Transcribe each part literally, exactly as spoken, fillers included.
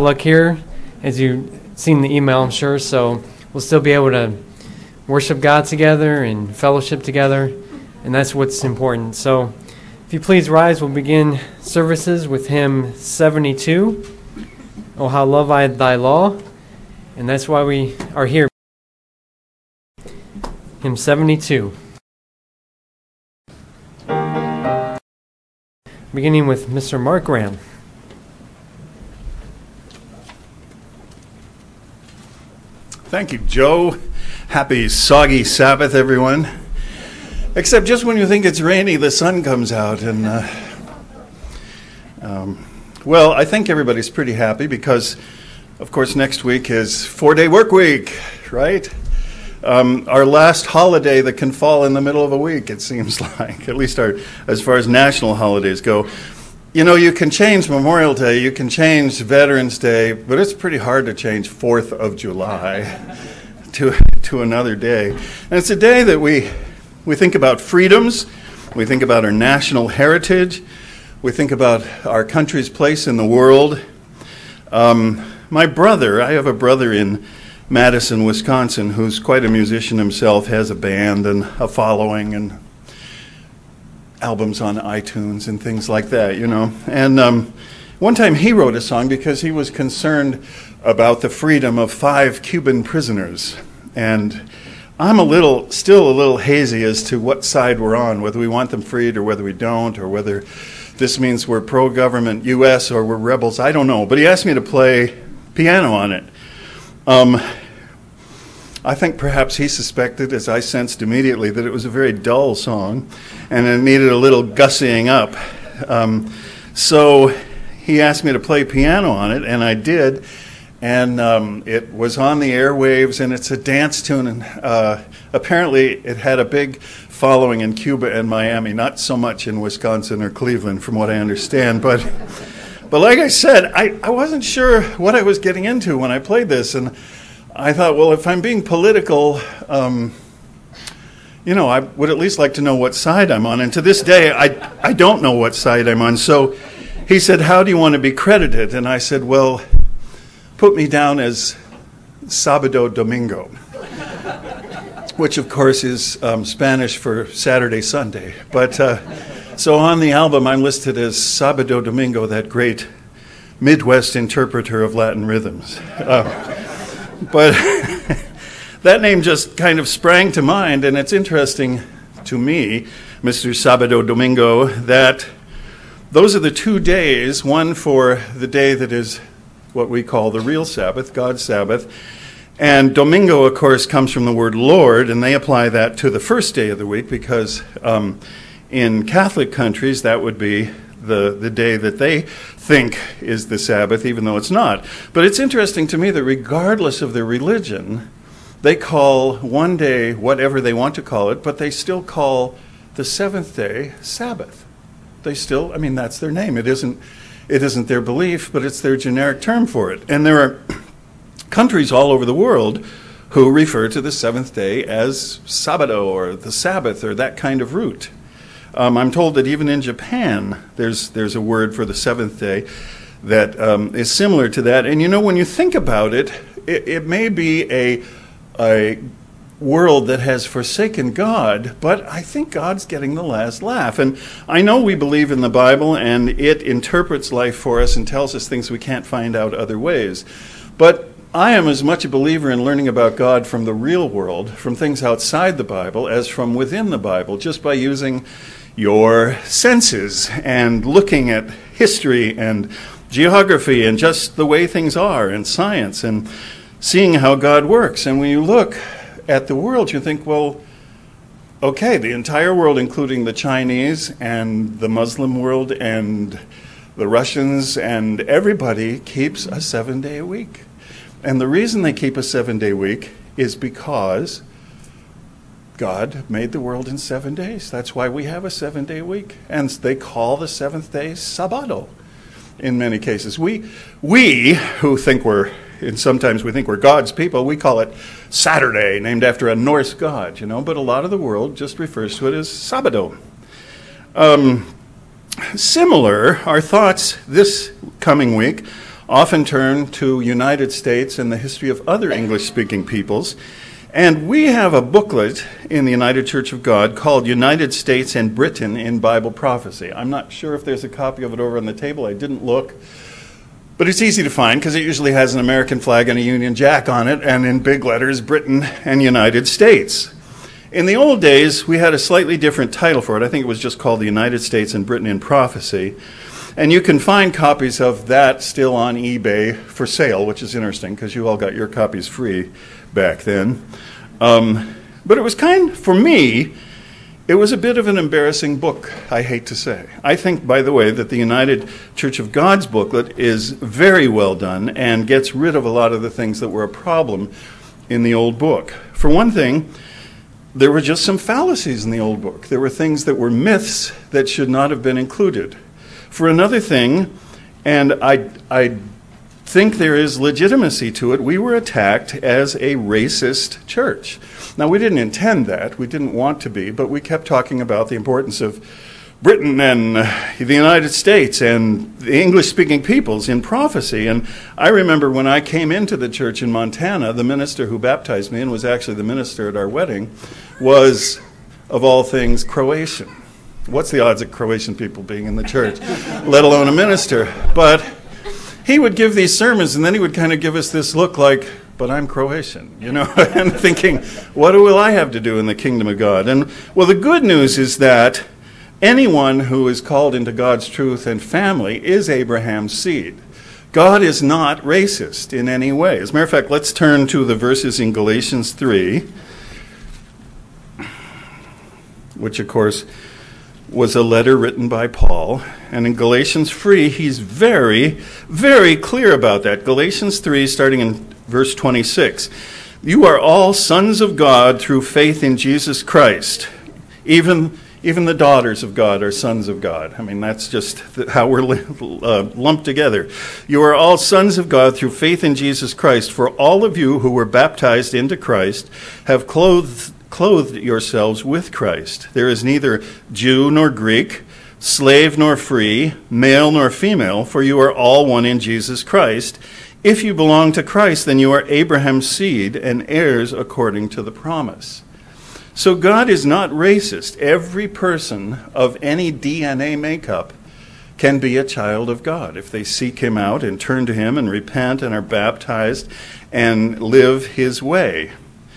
luck here, as you've seen the email, I'm sure, so we'll still be able to worship God together and fellowship together, and that's what's important. So if you please rise, we'll begin services with hymn seventy-two, Oh How Love I Thy Law, and that's why we are here. Hymn seventy-two. Beginning with Mister Mark Graham. Thank you, Joe. Happy soggy Sabbath, everyone. Except just when you think it's rainy, the sun comes out. And, uh, um, well, I think everybody's pretty happy because, of course, next week is four-day work week, right? Um, our last holiday that can fall in the middle of a week, it seems like, at least our, as far as national holidays go. You know, you can change Memorial Day, you can change Veterans Day, but it's pretty hard to change fourth of July to to another day. And it's a day that we we think about freedoms, we think about our national heritage, we think about our country's place in the world. Um, my brother, I have a brother in Madison, Wisconsin, who's quite a musician himself, has a band and a following and albums on iTunes and things like that, you know. And um, one time he wrote a song because he was concerned about the freedom of five Cuban prisoners. And I'm a little, still a little hazy as to what side we're on, whether we want them freed or whether we don't, or whether this means we're pro-government U S or we're rebels. I don't know. But he asked me to play piano on it. Um, I think perhaps he suspected, as I sensed immediately, that it was a very dull song and it needed a little gussying up. Um, so he asked me to play piano on it, and I did. And um, it was on the airwaves, and it's a dance tune. And uh, apparently it had a big following in Cuba and Miami, not so much in Wisconsin or Cleveland, from what I understand. But but like I said, I, I wasn't sure what I was getting into when I played this. And I thought, well, if I'm being political, um, you know, I would at least like to know what side I'm on. And to this day, I, I don't know what side I'm on. So he said, how do you want to be credited? And I said, well, put me down as Sábado Domingo, which, of course, is um, Spanish for Saturday, Sunday. But uh, so on the album, I'm listed as Sábado Domingo, that great Midwest interpreter of Latin rhythms. Uh, But that name just kind of sprang to mind, and it's interesting to me, Mister Sábado Domingo, that those are the two days, one for the day that is what we call the real Sabbath, God's Sabbath, and Domingo, of course, comes from the word Lord, and they apply that to the first day of the week because um, in Catholic countries that would be the, the day that they think is the Sabbath, even though it's not. But it's interesting to me that regardless of their religion, they call one day whatever they want to call it, but they still call the seventh day Sabbath. They still, I mean, that's their name. It isn't, it isn't their belief, but it's their generic term for it. And there are countries all over the world who refer to the seventh day as Sabado or the Sabbath or that kind of root. Um, I'm told that even in Japan, there's there's a word for the seventh day that um, is similar to that. And you know, when you think about it, it, it may be a a world that has forsaken God, but I think God's getting the last laugh. And I know we believe in the Bible, and it interprets life for us and tells us things we can't find out other ways. But I am as much a believer in learning about God from the real world, from things outside the Bible, as from within the Bible, just by using your senses and looking at history and geography and just the way things are and science and seeing how God works. And when you look at the world, you think, well, okay, the entire world, including the Chinese and the Muslim world and the Russians and everybody, keeps a seven-day week. And the reason they keep a seven-day week is because God made the world in seven days. That's why we have a seven-day week. And they call the seventh day Sabado in many cases. We, we who think we're, and sometimes we think we're God's people, we call it Saturday, named after a Norse god, you know, but a lot of the world just refers to it as Sabado. Um, similar, our thoughts this coming week often turn to United States and the history of other English-speaking peoples. And we have a booklet in the United Church of God called United States and Britain in Bible Prophecy. I'm not sure if there's a copy of it over on the table. I didn't look. But it's easy to find because it usually has an American flag and a Union Jack on it, and in big letters, Britain and United States. In the old days, we had a slightly different title for it. I think it was just called the United States and Britain in Prophecy. And you can find copies of that still on eBay for sale, which is interesting because you all got your copies free back then. Um, but it was kind, for me, it was a bit of an embarrassing book, I hate to say. I think, by the way, that the United Church of God's booklet is very well done and gets rid of a lot of the things that were a problem in the old book. For one thing, there were just some fallacies in the old book. There were things that were myths that should not have been included. For another thing, and I, I think there is legitimacy to it, we were attacked as a racist church. Now, we didn't intend that. We didn't want to be, but we kept talking about the importance of Britain and uh, the United States and the English-speaking peoples in prophecy. And I remember when I came into the church in Montana, the minister who baptized me and was actually the minister at our wedding was, of all things, Croatian. What's the odds of Croatian people being in the church, let alone a minister? But he would give these sermons, and then he would kind of give us this look like, but I'm Croatian, you know, and thinking, what will I have to do in the kingdom of God? And, well, the good news is that anyone who is called into God's truth and family is Abraham's seed. God is not racist in any way. As a matter of fact, let's turn to the verses in Galatians three, which, of course, was a letter written by Paul. And in Galatians three, he's very, very clear about that. Galatians three, starting in verse twenty-six. You are all sons of God through faith in Jesus Christ. Even, even the daughters of God are sons of God. I mean, that's just how we're uh, lumped together. You are all sons of God through faith in Jesus Christ. For all of you who were baptized into Christ have clothed clothed yourselves with Christ. There is neither Jew nor Greek, slave nor free, male nor female, for you are all one in Jesus Christ. If you belong to Christ, then you are Abraham's seed and heirs according to the promise. So God is not racist. Every person of any D N A makeup can be a child of God if they seek him out and turn to him and repent and are baptized and live his way.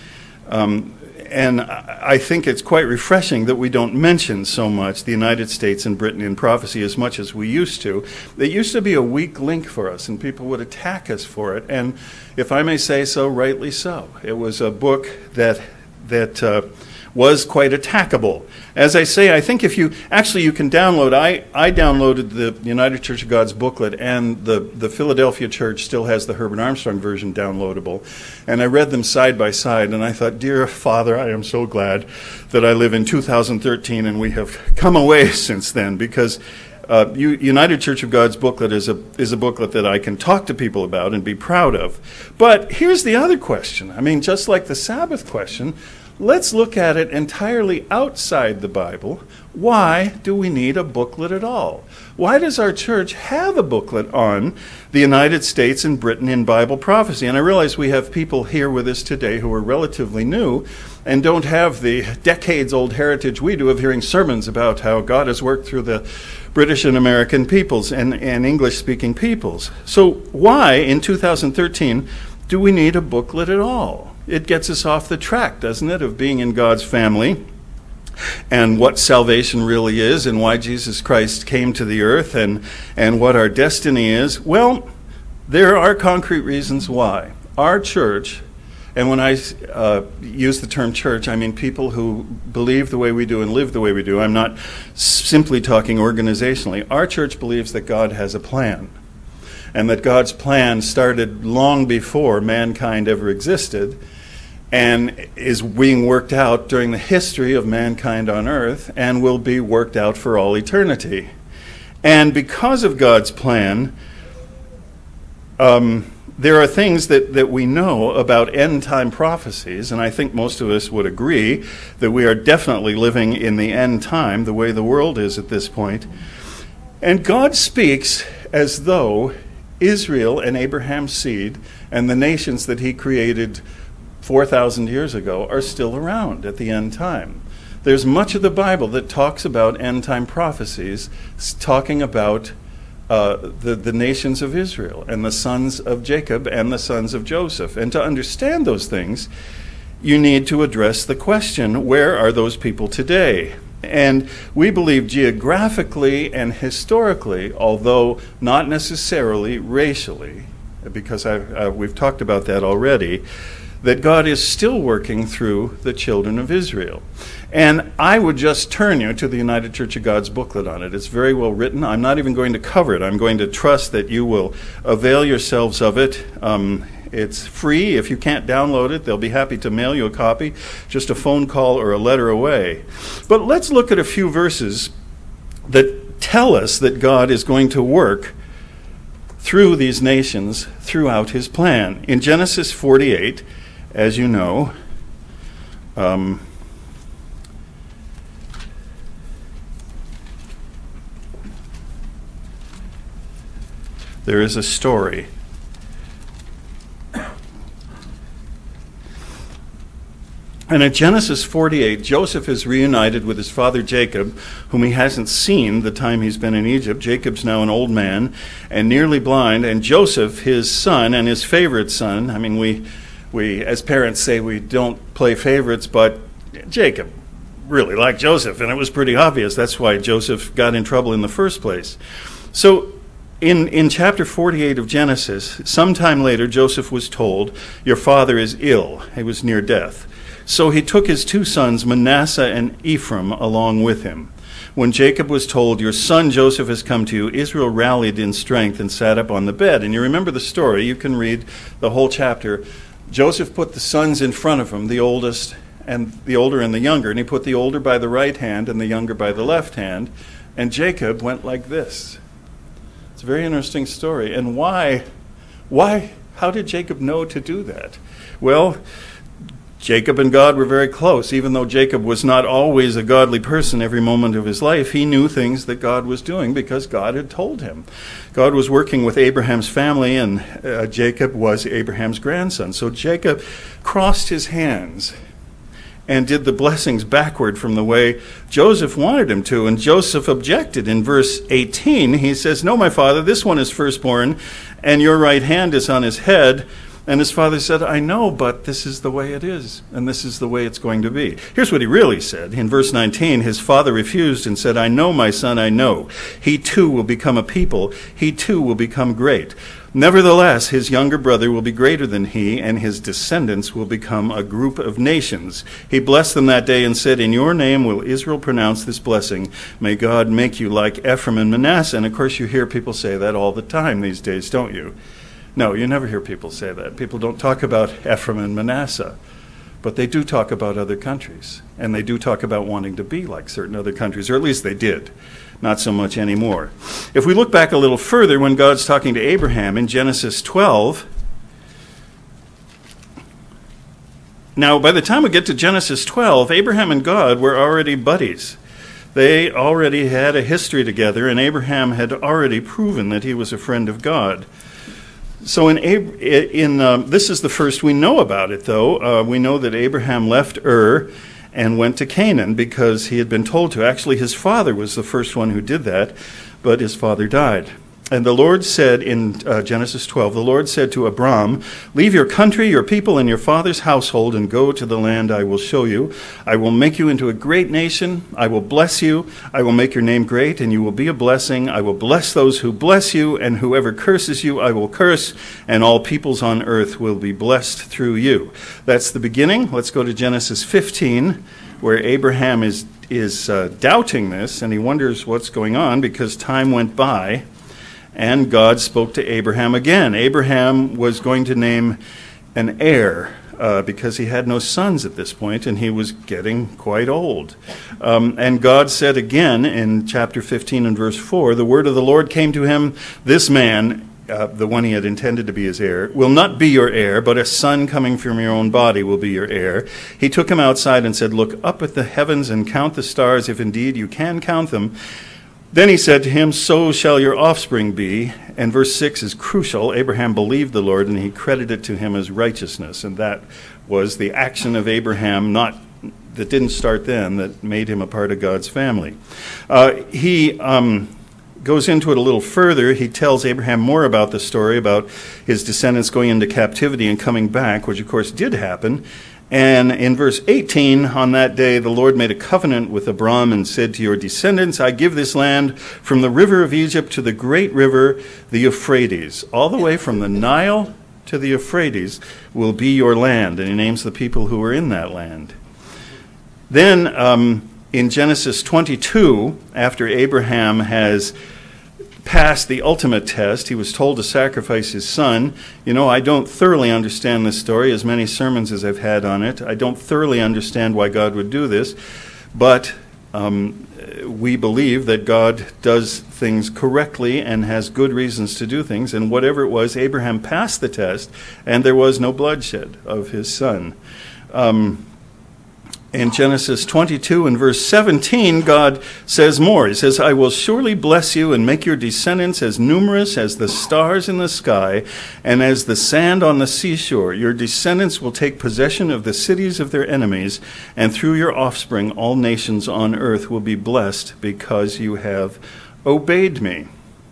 Um, And I think it's quite refreshing that we don't mention so much the United States and Britain in prophecy as much as we used to. It used to be a weak link for us, and people would attack us for it. And if I may say so, rightly so. It was a book that that uh, was quite attackable. As I say, I think if you, actually you can download, I, I downloaded the United Church of God's booklet, and the, the Philadelphia Church still has the Herbert Armstrong version downloadable. And I read them side by side, and I thought, dear Father, I am so glad that I live in two thousand thirteen, and we have come away since then, because uh, United Church of God's booklet is a, is a booklet that I can talk to people about and be proud of. But here's the other question. I mean, just like the Sabbath question, let's look at it entirely outside the Bible. Why do we need a booklet at all? Why does our church have a booklet on the United States and Britain in Bible prophecy? And I realize we have people here with us today who are relatively new and don't have the decades-old heritage we do of hearing sermons about how God has worked through the British and American peoples and, and English-speaking peoples. So why, in two thousand thirteen, do we need a booklet at all? It gets us off the track, doesn't it, of being in God's family and what salvation really is and why Jesus Christ came to the earth and, and what our destiny is. Well, there are concrete reasons why. Our church, and when I uh, use the term church, I mean people who believe the way we do and live the way we do. I'm not simply talking organizationally. Our church believes that God has a plan, and that God's plan started long before mankind ever existed and is being worked out during the history of mankind on earth and will be worked out for all eternity. And because of God's plan, um, there are things that, that we know about end-time prophecies, and I think most of us would agree that we are definitely living in the end time, the way the world is at this point. And God speaks as though Israel and Abraham's seed and the nations that he created four thousand years ago are still around at the end time. There's much of the Bible that talks about end-time prophecies, talking about uh, the, the nations of Israel and the sons of Jacob and the sons of Joseph. And to understand those things, you need to address the question, where are those people today? And we believe geographically and historically, although not necessarily racially, because I've, uh, we've talked about that already, that God is still working through the children of Israel. And I would just turn you to the United Church of God's booklet on it. It's very well written. I'm not even going to cover it. I'm going to trust that you will avail yourselves of it. Um, it's free. If you can't download it, they'll be happy to mail you a copy, just a phone call or a letter away. But let's look at a few verses that tell us that God is going to work through these nations throughout his plan. In Genesis forty-eight, as you know, um, there is a story. And in Genesis forty-eight, Joseph is reunited with his father Jacob, whom he hasn't seen the time he's been in Egypt. Jacob's now an old man and nearly blind, and Joseph, his son and his favorite son, I mean, we, we as parents say we don't play favorites, but Jacob really liked Joseph, and it was pretty obvious. That's why Joseph got in trouble in the first place. So in, in chapter forty-eight of Genesis, sometime later, Joseph was told, your father is ill. He was near death. So he took his two sons, Manasseh and Ephraim, along with him. When Jacob was told, your son Joseph has come to you, Israel rallied in strength and sat up on the bed. And you remember the story. You can read the whole chapter. Joseph put the sons in front of him, the oldest and the older and the younger, and he put the older by the right hand and the younger by the left hand. And Jacob went like this. It's a very interesting story. And why? Why? How did Jacob know to do that? Well, Jacob and God were very close. Even though Jacob was not always a godly person every moment of his life, he knew things that God was doing because God had told him. God was working with Abraham's family, and uh, Jacob was Abraham's grandson. So Jacob crossed his hands and did the blessings backward from the way Joseph wanted him to. And Joseph objected. In verse eighteen, he says, no, my father, this one is firstborn, and your right hand is on his head. And his father said, I know, but this is the way it is, and this is the way it's going to be. Here's what he really said. In verse nineteen, his father refused and said, I know, my son, I know. He too will become a people. He too will become great. Nevertheless, his younger brother will be greater than he, and his descendants will become a group of nations. He blessed them that day and said, in your name will Israel pronounce this blessing. May God make you like Ephraim and Manasseh. And of course, you hear people say that all the time these days, don't you? No, you never hear people say that. People don't talk about Ephraim and Manasseh, but they do talk about other countries, and they do talk about wanting to be like certain other countries, or at least they did. Not so much anymore. If we look back a little further, when God's talking to Abraham in Genesis twelve, now by the time we get to Genesis twelve, Abraham and God were already buddies. They already had a history together, and Abraham had already proven that he was a friend of God. So in, in um, this is the first we know about it, though. Uh, we know that Abraham left Ur and went to Canaan because he had been told to. Actually, his father was the first one who did that, but his father died. And the Lord said in uh, Genesis twelve, the Lord said to Abram, leave your country, your people, and your father's household, and go to the land I will show you. I will make you into a great nation. I will bless you. I will make your name great, and you will be a blessing. I will bless those who bless you, and whoever curses you I will curse, and all peoples on earth will be blessed through you. That's the beginning. Let's go to Genesis fifteen, where Abraham is, is uh, doubting this, and he wonders what's going on because time went by. And God spoke to Abraham again. Abraham was going to name an heir uh, because he had no sons at this point, and he was getting quite old. Um, and God said again in chapter fifteen and verse four, the word of the Lord came to him, this man, uh, the one he had intended to be his heir, will not be your heir, but a son coming from your own body will be your heir. He took him outside and said, look up at the heavens and count the stars, if indeed you can count them. Then he said to him, so shall your offspring be. And verse six is crucial. Abraham believed the Lord, and he credited to him as righteousness. And that was the action of Abraham, not that didn't start then, that made him a part of God's family. Uh, he um, goes into it a little further. He tells Abraham more about the story, about his descendants going into captivity and coming back, which of course did happen. And in verse eighteen, on that day, the Lord made a covenant with Abram and said to your descendants, I give this land from the river of Egypt to the great river, the Euphrates. All the way from the Nile to the Euphrates will be your land. And he names the people who were in that land. Then um, in Genesis twenty-two, after Abraham has passed the ultimate test, he was told to sacrifice his son. You know, I don't thoroughly understand this story, as many sermons as I've had on it. I don't thoroughly understand why God would do this, but um, we believe that God does things correctly and has good reasons to do things, and whatever it was, Abraham passed the test, and there was no bloodshed of his son. Um, In Genesis twenty-two and verse seventeen, God says more. He says, I will surely bless you and make your descendants as numerous as the stars in the sky and as the sand on the seashore. Your descendants will take possession of the cities of their enemies, and through your offspring all nations on earth will be blessed because you have obeyed me.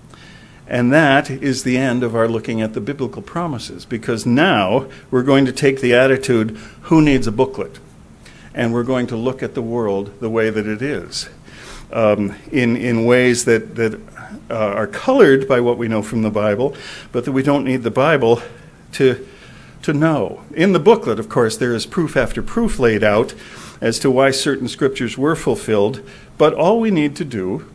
And that is the end of our looking at the biblical promises, because now we're going to take the attitude, who needs a booklet? And we're going to look at the world the way that it is, um, in in ways that, that uh, are colored by what we know from the Bible, but that we don't need the Bible to, to know. In the booklet, of course, there is proof after proof laid out as to why certain scriptures were fulfilled, but all we need to do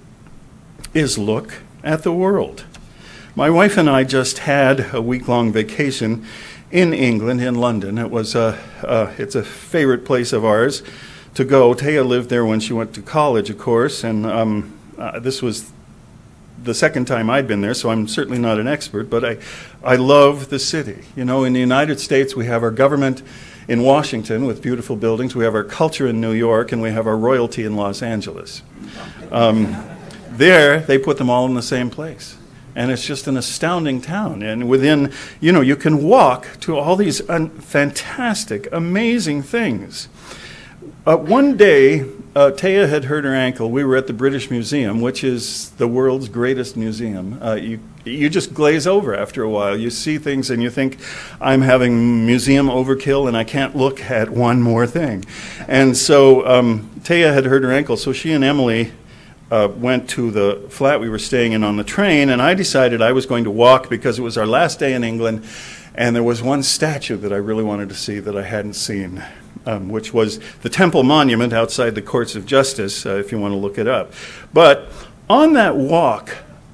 is look at the world. My wife and I just had a week-long vacation in England, in London. It was a, uh, it's a favorite place of ours to go. Taya lived there when she went to college, of course, and um, uh, this was the second time I'd been there, so I'm certainly not an expert, but I, I love the city. You know, in the United States, we have our government in Washington with beautiful buildings, we have our culture in New York, and we have our royalty in Los Angeles. Um, there, they put them all in the same place. And it's just an astounding town. And within, you know, you can walk to all these un- fantastic, amazing things. Uh, one day, uh, Taya had hurt her ankle. We were at the British Museum, which is the world's greatest museum. Uh, you you just glaze over after a while. You see things and you think, I'm having museum overkill and I can't look at one more thing. And so um, Taya had hurt her ankle, so she and Emily Uh, went to the flat we were staying in on the train, and I decided I was going to walk because it was our last day in England, and there was one statue that I really wanted to see that I hadn't seen, um, which was the Temple Monument outside the Courts of Justice, uh, if you want to look it up. But on that walk,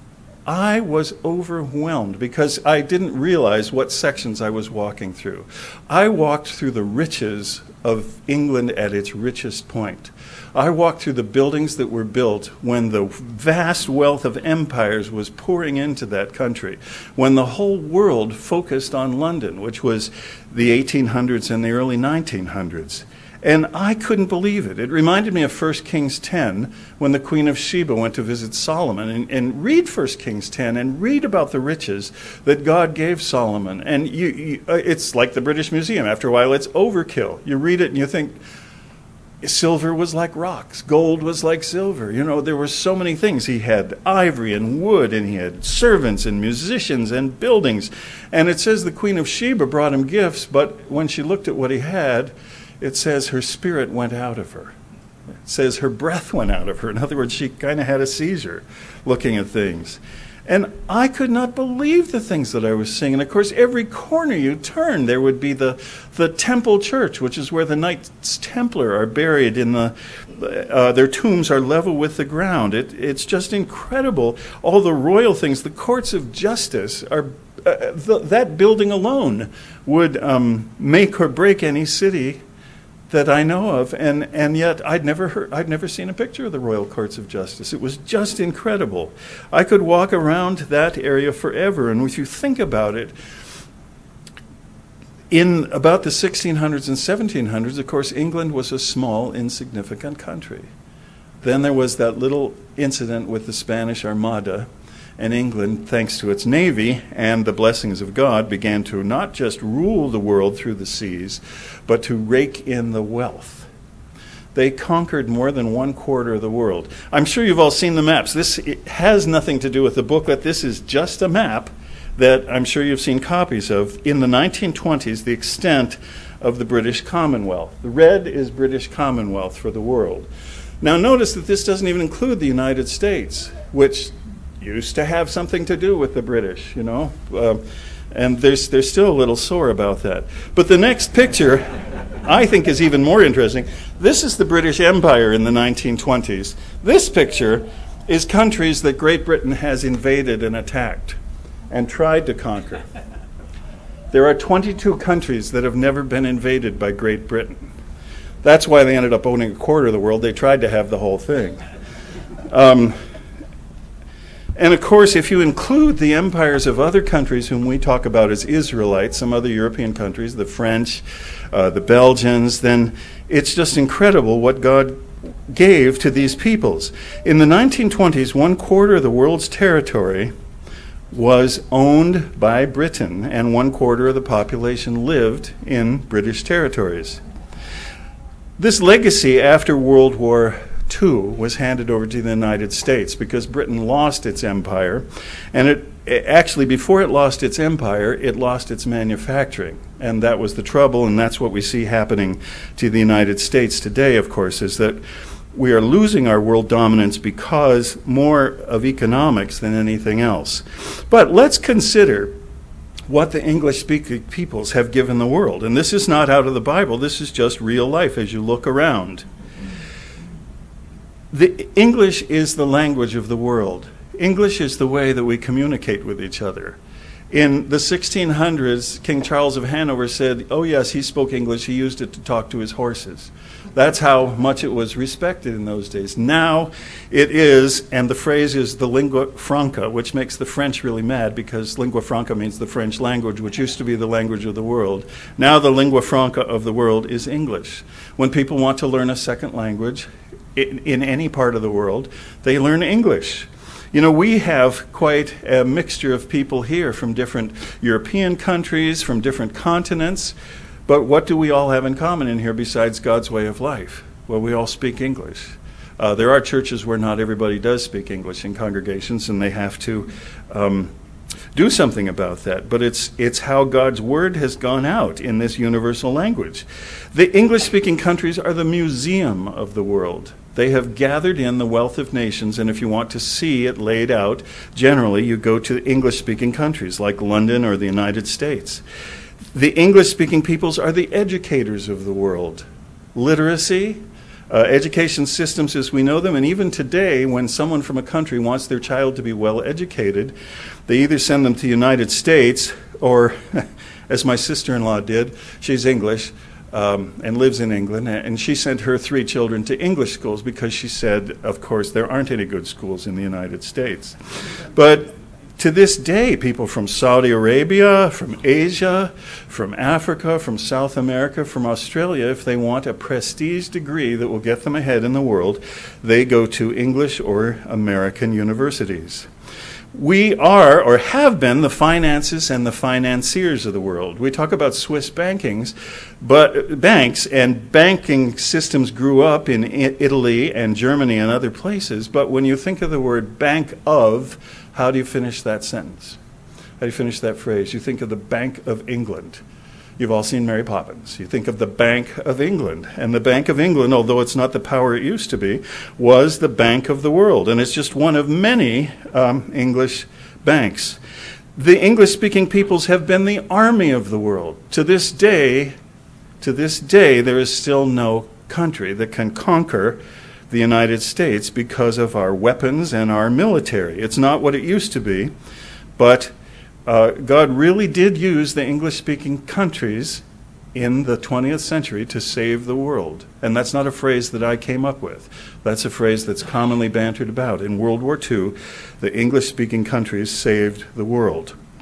I was overwhelmed because I didn't realize what sections I was walking through. I walked through the riches of England at its richest point. I walked through the buildings that were built when the vast wealth of empires was pouring into that country, when the whole world focused on London, which was the eighteen hundreds and the early nineteen hundreds. And I couldn't believe it. It reminded me of First Kings ten, when the Queen of Sheba went to visit Solomon. And, and read First Kings ten and read about the riches that God gave Solomon. And you, you, uh, it's like the British Museum. After a while, it's overkill. You read it and you think, silver was like rocks. Gold was like silver. You know, there were so many things. He had ivory and wood, and he had servants and musicians and buildings. And it says the Queen of Sheba brought him gifts, but when she looked at what he had, it says her spirit went out of her. It says her breath went out of her. In other words, she kind of had a seizure looking at things. And I could not believe the things that I was seeing. And of course, every corner you turn, there would be the, the Temple Church, which is where the Knights Templar are buried. In the, uh, their tombs are level with the ground. It, it's just incredible. All the royal things, the courts of justice, are uh, the, that building alone would um, make or break any city that I know of, and, and yet I'd never heard, I'd never seen a picture of the Royal Courts of Justice. It was just incredible. I could walk around that area forever, and if you think about it, in about the sixteen hundreds and seventeen hundreds, of course, England was a small, insignificant country. Then there was that little incident with the Spanish Armada, and England, thanks to its navy and the blessings of God, began to not just rule the world through the seas, but to rake in the wealth. They conquered more than one quarter of the world. I'm sure you've all seen the maps. This it has nothing to do with the booklet. This is just a map that I'm sure you've seen copies of. In the nineteen twenties, the extent of the British Commonwealth. The red is British Commonwealth for the world. Now notice that this doesn't even include the United States, which used to have something to do with the British, you know. Uh, and there's, they're still a little sore about that. But the next picture, I think, is even more interesting. This is the British Empire in the nineteen twenties. This picture is countries that Great Britain has invaded and attacked and tried to conquer. There are twenty-two countries that have never been invaded by Great Britain. That's why they ended up owning a quarter of the world. They tried to have the whole thing. Um, And of course, if you include the empires of other countries whom we talk about as Israelites, some other European countries, the French, uh, the Belgians, then it's just incredible what God gave to these peoples. In the nineteen twenties, one quarter of the world's territory was owned by Britain, and one quarter of the population lived in British territories. This legacy after World War Two was handed over to the United States because Britain lost its empire, and it, it actually before it lost its empire, it lost its manufacturing, and that was the trouble. And that's what we see happening to the United States today, of course, is that we are losing our world dominance because more of economics than anything else. But let's consider what the English-speaking peoples have given the world, and this is not out of the Bible. This is just real life as you look around. The English is the language of the world. English is the way that we communicate with each other. In the sixteen hundreds, King Charles of Hanover said, oh yes, he spoke English, he used it to talk to his horses. That's how much it was respected in those days. Now it is, and the phrase is the lingua franca, which makes the French really mad because lingua franca means the French language, which used to be the language of the world. Now the lingua franca of the world is English. When people want to learn a second language, In, in any part of the world, they learn English. You know, we have quite a mixture of people here from different European countries, from different continents, but what do we all have in common in here besides God's way of life? Well, we all speak English. Uh, there are churches where not everybody does speak English in congregations, and they have to um, do something about that. But it's it's how God's word has gone out in this universal language. The English-speaking countries are the museum of the world. They have gathered in the wealth of nations, and if you want to see it laid out, generally you go to English-speaking countries like London or the United States. The English-speaking peoples are the educators of the world. Literacy, uh, education systems as we know them, and even today when someone from a country wants their child to be well educated, they either send them to the United States or, as my sister-in-law did, she's English, Um, and lives in England, and she sent her three children to English schools because she said, of course, there aren't any good schools in the United States. But to this day, people from Saudi Arabia, from Asia, from Africa, from South America, from Australia, if they want a prestige degree that will get them ahead in the world, they go to English or American universities. We are, or have been, the finances and the financiers of the world. We talk about Swiss bankings, but banks and banking systems grew up in Italy and Germany and other places. But when you think of the word bank of, how do you finish that sentence? How do you finish that phrase? You think of the Bank of England. You've all seen Mary Poppins. You think of the Bank of England. And the Bank of England, although it's not the power it used to be, was the bank of the world. And it's just one of many um, English banks. The English-speaking peoples have been the army of the world. To this day, to this day, there is still no country that can conquer the United States because of our weapons and our military. It's not what it used to be, but Uh, God really did use the English-speaking countries in the twentieth century to save the world. And that's not a phrase that I came up with. That's a phrase that's commonly bantered about. In World War Two, the English-speaking countries saved the world.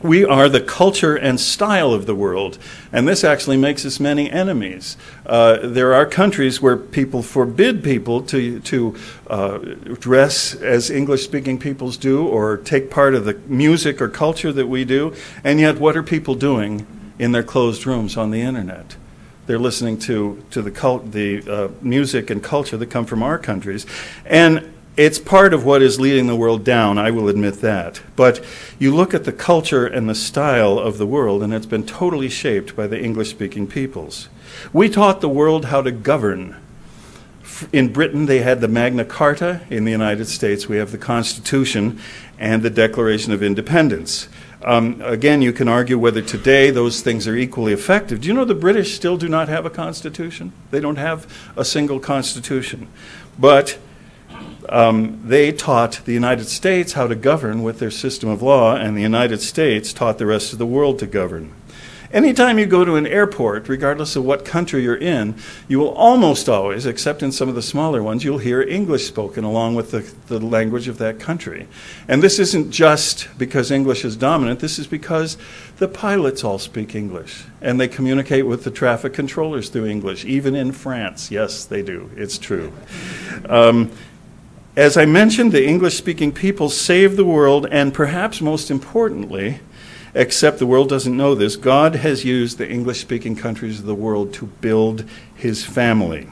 We are the culture and style of the world, and this actually makes us many enemies. Uh, there are countries where people forbid people to to uh, dress as English-speaking peoples do or take part of the music or culture that we do, and yet what are people doing in their closed rooms on the internet? They're listening to, to the, cult, the uh, music and culture that come from our countries, and it's part of what is leading the world down, I will admit that. But you look at the culture and the style of the world, and it's been totally shaped by the English-speaking peoples. We taught the world how to govern. In Britain, they had the Magna Carta. In the United States, we have the Constitution and the Declaration of Independence. Um, again, you can argue whether today those things are equally effective. Do you know the British still do not have a constitution? They don't have a single constitution. But Um, they taught the United States how to govern with their system of law, and the United States taught the rest of the world to govern. Anytime you go to an airport, regardless of what country you're in, you will almost always, except in some of the smaller ones, you'll hear English spoken along with the, the language of that country. And this isn't just because English is dominant, this is because the pilots all speak English, and they communicate with the traffic controllers through English, even in France. Yes, they do. It's true. Um, As I mentioned, the English-speaking people saved the world, and perhaps most importantly, except the world doesn't know this, God has used the English-speaking countries of the world to build his family.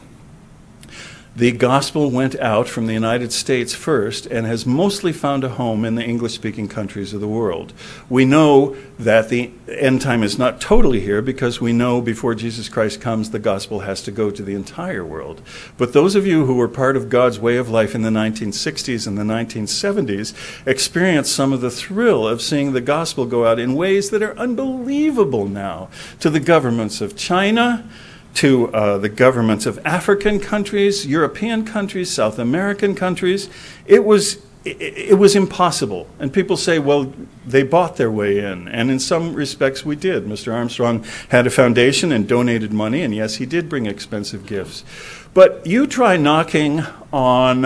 The gospel went out from the United States first and has mostly found a home in the English-speaking countries of the world. We know that the end time is not totally here because we know before Jesus Christ comes, the gospel has to go to the entire world. But those of you who were part of God's way of life in the nineteen sixties and the nineteen seventies experienced some of the thrill of seeing the gospel go out in ways that are unbelievable now to the governments of China, to uh, the governments of African countries, European countries, South American countries. It was it, it was impossible. And people say, well, they bought their way in. And in some respects, we did. Mister Armstrong had a foundation and donated money, and yes, he did bring expensive gifts. But you try knocking on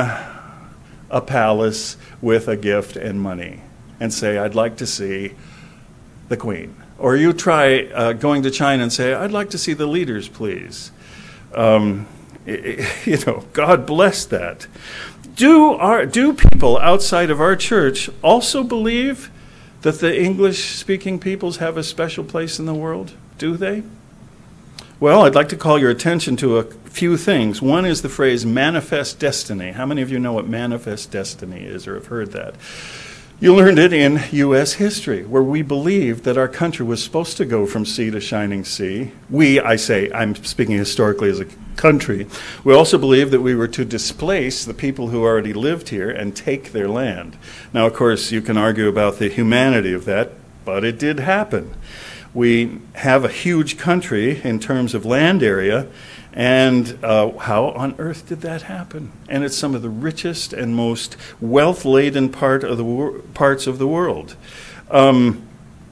a palace with a gift and money and say, I'd like to see the Queen. Or you try uh, going to China and say, I'd like to see the leaders, please. Um, you know, God bless that. Do our do people outside of our church also believe that the English-speaking peoples have a special place in the world? Do they? Well, I'd like to call your attention to a few things. One is the phrase manifest destiny. How many of you know what manifest destiny is or have heard that? You learned it in U S history, where we believed that our country was supposed to go from sea to shining sea. We, I say, I'm speaking historically as a country. We also believed that we were to displace the people who already lived here and take their land. Now, of course, you can argue about the humanity of that, but it did happen. We have a huge country in terms of land area, and uh, how on earth did that happen? And it's some of the richest and most wealth-laden part of the wor- parts of the world. Um,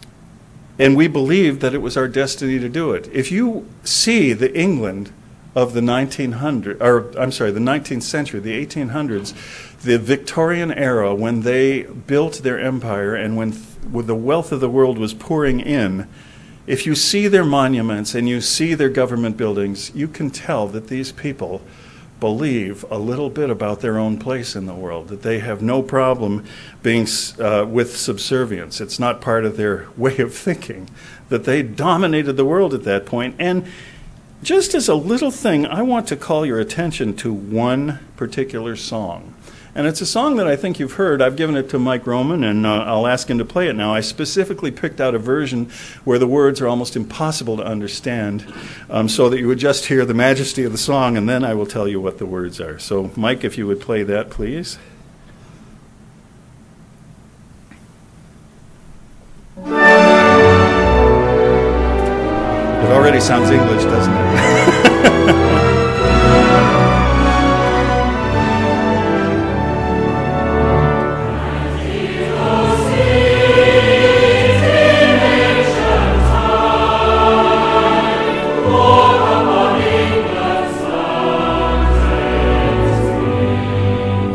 and we believed that it was our destiny to do it. If you see the England of the nineteen hundreds, or I'm sorry, the nineteenth century, the eighteen hundreds, the Victorian era, when they built their empire and when, th- when the wealth of the world was pouring in, if you see their monuments and you see their government buildings, you can tell that these people believe a little bit about their own place in the world, that they have no problem being uh, with subservience. It's not part of their way of thinking, that they dominated the world at that point. And just as a little thing, I want to call your attention to one particular song. And it's a song that I think you've heard. I've given it to Mike Roman, and uh, I'll ask him to play it now. I specifically picked out a version where the words are almost impossible to understand, um, so that you would just hear the majesty of the song, and then I will tell you what the words are. So, Mike, if you would play that, please. It already sounds English, doesn't it?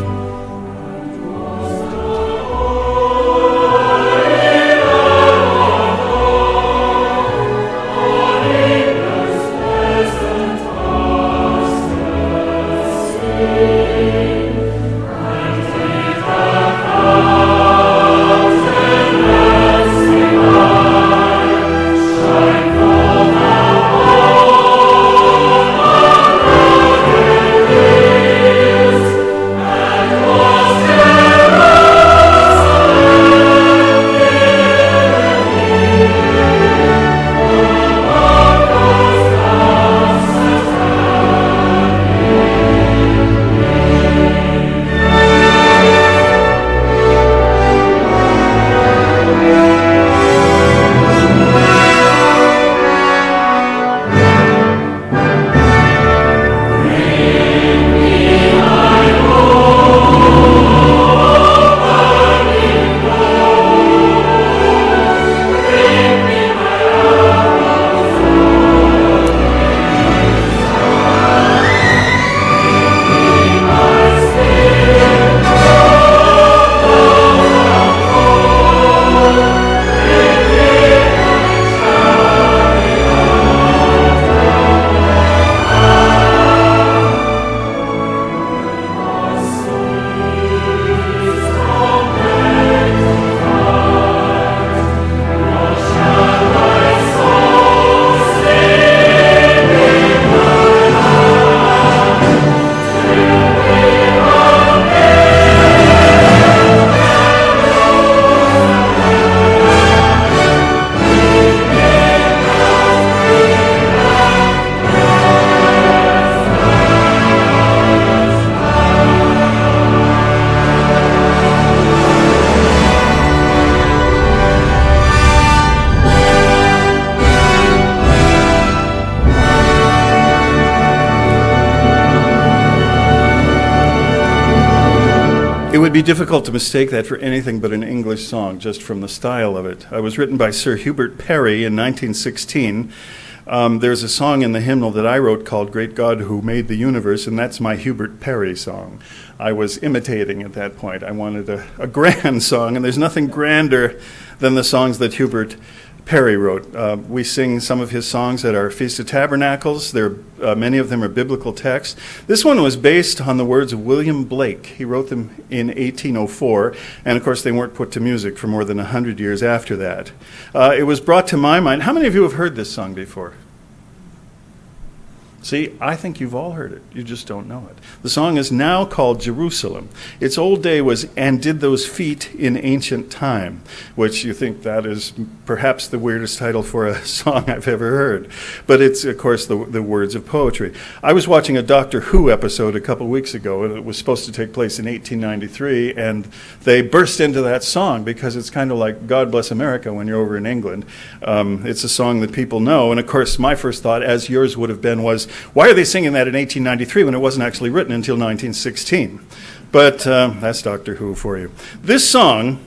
Oh would be difficult to mistake that for anything but an English song, just from the style of it. It was written by Sir Hubert Parry in nineteen sixteen. Um, there's a song in the hymnal that I wrote called Great God Who Made the Universe, and that's my Hubert Parry song. I was imitating at that point. I wanted a, a grand song, and there's nothing grander than the songs that Hubert Parry wrote. Uh, we sing some of his songs at our Feast of Tabernacles. There, uh, many of them are biblical texts. This one was based on the words of William Blake. He wrote them in eighteen oh four, and of course they weren't put to music for more than one hundred years after that. Uh, it was brought to my mind. How many of you have heard this song before? See, I think you've all heard it. You just don't know it. The song is now called Jerusalem. Its old day was, and did those feet in ancient time, which you think that is perhaps the weirdest title for a song I've ever heard. But it's, of course, the, the words of poetry. I was watching a Doctor Who episode a couple weeks ago, and it was supposed to take place in eighteen ninety-three, and they burst into that song because it's kind of like God Bless America when you're over in England. Um, it's a song that people know, and of course my first thought, as yours would have been, was, why are they singing that in eighteen ninety-three when it wasn't actually written until nineteen sixteen? But uh, that's Doctor Who for you. This song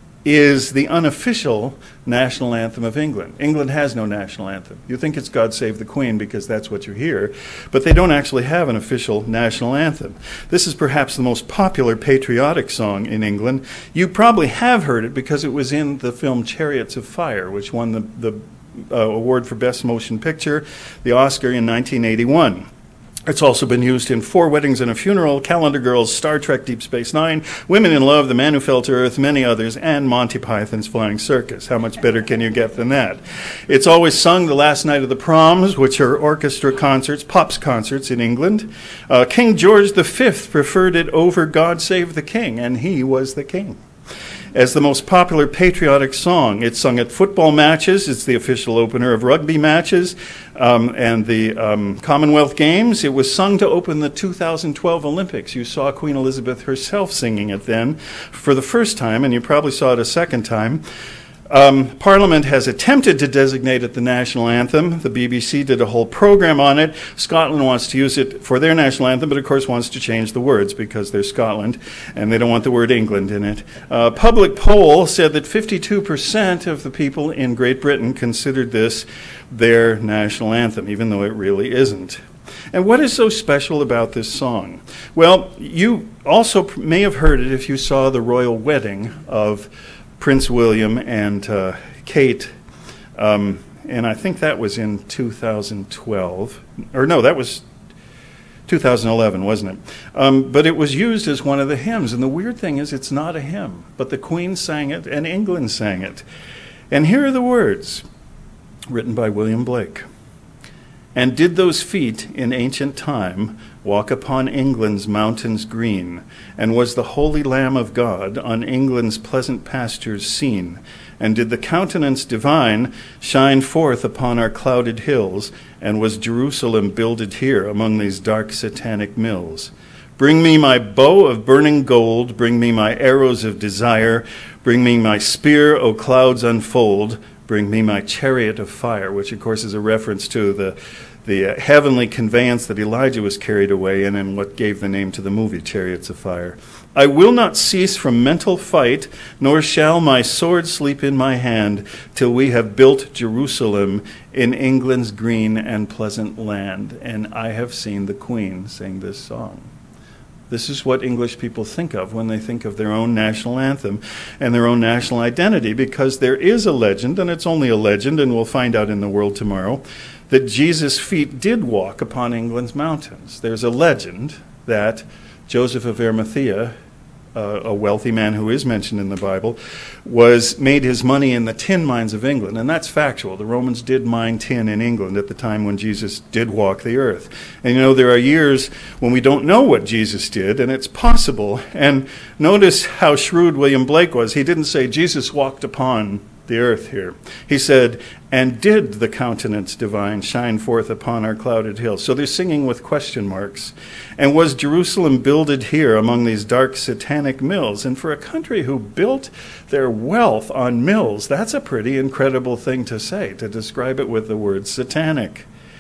is the unofficial national anthem of England. England has no national anthem. You think it's God Save the Queen because that's what you hear, but they don't actually have an official national anthem. This is perhaps the most popular patriotic song in England. You probably have heard it because it was in the film Chariots of Fire, which won the, the Uh, award for Best Motion Picture, the Oscar, in nineteen eighty-one. It's also been used in Four Weddings and a Funeral, Calendar Girls, Star Trek Deep Space Nine, Women in Love, The Man Who Fell to Earth, many others, and Monty Python's Flying Circus. How much better can you get than that? It's always sung the last night of the proms, which are orchestra concerts, pops concerts in England. Uh, King George the Fifth preferred it over God Save the King, and he was the king. As the most popular patriotic song. It's sung at football matches. It's the official opener of rugby matches um, and the um, Commonwealth Games. It was sung to open the two thousand twelve Olympics. You saw Queen Elizabeth herself singing it then for the first time, and you probably saw it a second time. Um, Parliament has attempted to designate it the national anthem. The B B C did a whole program on it. Scotland wants to use it for their national anthem, but of course wants to change the words because they're Scotland and they don't want the word England in it. A public poll said that fifty-two percent of the people in Great Britain considered this their national anthem, even though it really isn't. And what is so special about this song? Well, you also may have heard it if you saw the royal wedding of Prince William and uh, Kate, um, and I think that was in two thousand twelve, or no, that was two thousand eleven, wasn't it? Um, but it was used as one of the hymns, and the weird thing is it's not a hymn, but the Queen sang it and England sang it. And here are the words, written by William Blake. And did those feet in ancient time walk upon England's mountains green, and was the holy Lamb of God on England's pleasant pastures seen, and did the countenance divine shine forth upon our clouded hills, and was Jerusalem builded here among these dark satanic mills? Bring me my bow of burning gold, bring me my arrows of desire, bring me my spear, O clouds unfold, bring me my chariot of fire, which of course is a reference to the the uh, heavenly conveyance that Elijah was carried away in, and what gave the name to the movie Chariots of Fire. I will not cease from mental fight, nor shall my sword sleep in my hand, till we have built Jerusalem in England's green and pleasant land. And I have seen the Queen sing this song. This is what English people think of when they think of their own national anthem and their own national identity, because there is a legend, and it's only a legend, and we'll find out in the world tomorrow, that Jesus' feet did walk upon England's mountains. There's a legend that Joseph of Arimathea, uh, a wealthy man who is mentioned in the Bible, was made his money in the tin mines of England, and that's factual. The Romans did mine tin in England at the time when Jesus did walk the earth. And you know, there are years when we don't know what Jesus did, and it's possible. And notice how shrewd William Blake was. He didn't say Jesus walked upon the earth here. He said, and did the countenance divine shine forth upon our clouded hills? So they're singing with question marks. And was Jerusalem builded here among these dark satanic mills? And for a country who built their wealth on mills, that's a pretty incredible thing to say, to describe it with the word satanic.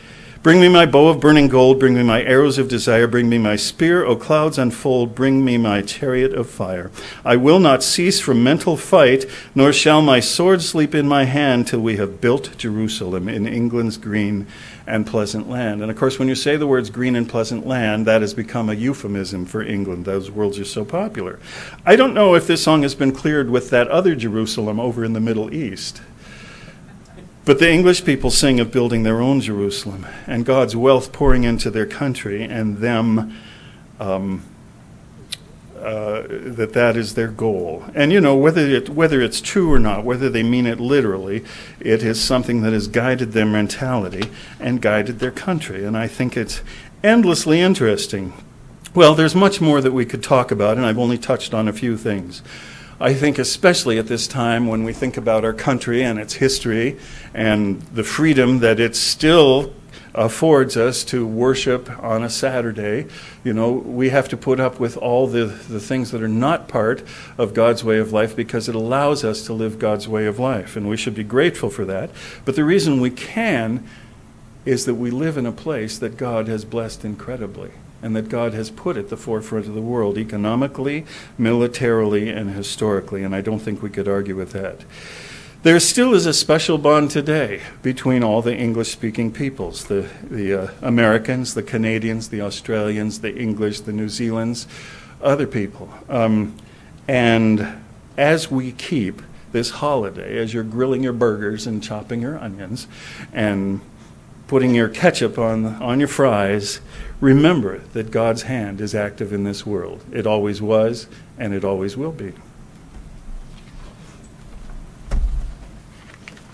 Bring me my bow of burning gold, bring me my arrows of desire, bring me my spear, O clouds unfold, bring me my chariot of fire. I will not cease from mental fight, nor shall my sword sleep in my hand till we have built Jerusalem in England's green and pleasant land. And of course, when you say the words green and pleasant land, that has become a euphemism for England. Those words are so popular. I don't know if this song has been cleared with that other Jerusalem over in the Middle East. But the English people sing of building their own Jerusalem and God's wealth pouring into their country, and them, um, uh, that that is their goal. And you know, whether it, whether it's true or not, whether they mean it literally, it is something that has guided their mentality and guided their country. And I think it's endlessly interesting. Well, there's much more that we could talk about, and I've only touched on a few things. I think especially at this time when we think about our country and its history and the freedom that it still affords us to worship on a Saturday, you know, we have to put up with all the, the things that are not part of God's way of life because it allows us to live God's way of life, and we should be grateful for that. But the reason we can is that we live in a place that God has blessed incredibly, and that God has put at the forefront of the world, economically, militarily, and historically, and I don't think we could argue with that. There still is a special bond today between all the English-speaking peoples, the, the uh, Americans, the Canadians, the Australians, the English, the New Zealanders, other people. Um, and as we keep this holiday, as you're grilling your burgers and chopping your onions and putting your ketchup on, on your fries, remember that God's hand is active in this world. It always was, and it always will be.